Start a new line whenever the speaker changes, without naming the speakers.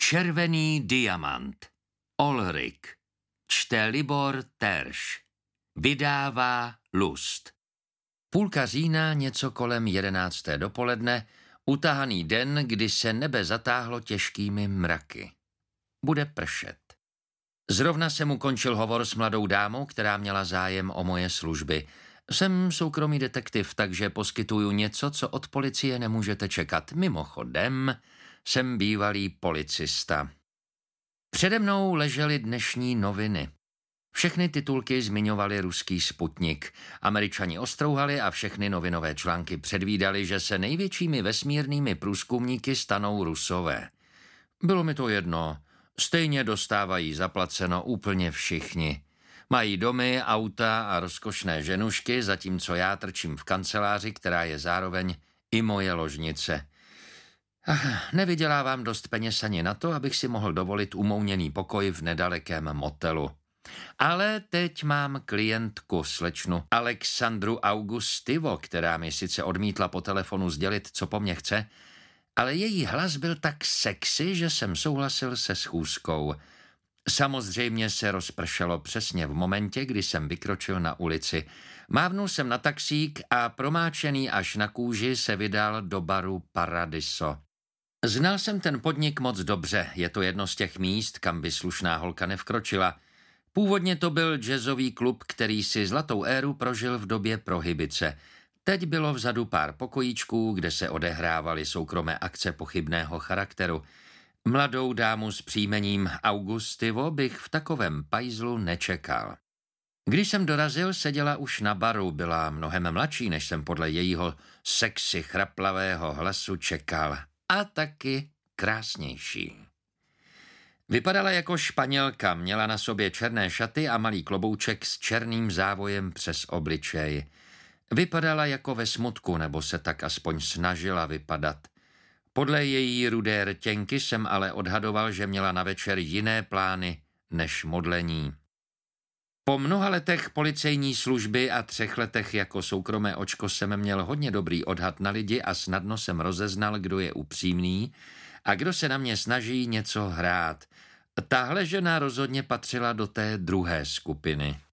Červený diamant. Olrik. Čte Libor Terš. Vydává Lust. Půlka října, něco kolem 11. dopoledne, utahaný den, kdy se nebe zatáhlo těžkými mraky. Bude pršet. Zrovna jsem ukončil hovor s mladou dámou, která měla zájem o moje služby. Jsem soukromý detektiv, takže poskytuju něco, co od policie nemůžete čekat. Mimochodem, jsem bývalý policista. Přede mnou ležely dnešní noviny. Všechny titulky zmiňovaly ruský Sputnik. Američani ostrouhali a všechny novinové články předvídali, že se největšími vesmírnými průzkumníky stanou Rusové. Bylo mi to jedno. Stejně dostávají zaplaceno úplně všichni. Mají domy, auta a rozkošné ženušky, zatímco já trčím v kanceláři, která je zároveň i moje ložnice. Nevydělávám dost peněz ani na to, abych si mohl dovolit umouněný pokoj v nedalekém motelu. Ale teď mám klientku, slečnu Alexandru Augustivo, která mi sice odmítla po telefonu sdělit, co po mně chce, ale její hlas byl tak sexy, že jsem souhlasil se schůzkou. Samozřejmě se rozpršelo přesně v momentě, kdy jsem vykročil na ulici. Mávnul jsem na taxík a promáčený až na kůži se vydal do baru Paradiso. Znal jsem ten podnik moc dobře, je to jedno z těch míst, kam by slušná holka nevkročila. Původně to byl jazzový klub, který si zlatou éru prožil v době prohibice. Teď bylo vzadu pár pokojíčků, kde se odehrávaly soukromé akce pochybného charakteru. Mladou dámu s příjmením Augustivo bych v takovém pajzlu nečekal. Když jsem dorazil, seděla už na baru, byla mnohem mladší, než jsem podle jejího sexy chraplavého hlasu čekal. A taky krásnější. Vypadala jako Španělka, měla na sobě černé šaty a malý klobouček s černým závojem přes obličej. Vypadala jako ve smutku, nebo se tak aspoň snažila vypadat. Podle její rudé rtěnky jsem ale odhadoval, že měla na večer jiné plány než modlení. Po mnoha letech policejní služby a 3 letech jako soukromé očko jsem měl hodně dobrý odhad na lidi a snadno jsem rozeznal, kdo je upřímný a kdo se na mě snaží něco hrát. Tahle žena rozhodně patřila do té druhé skupiny.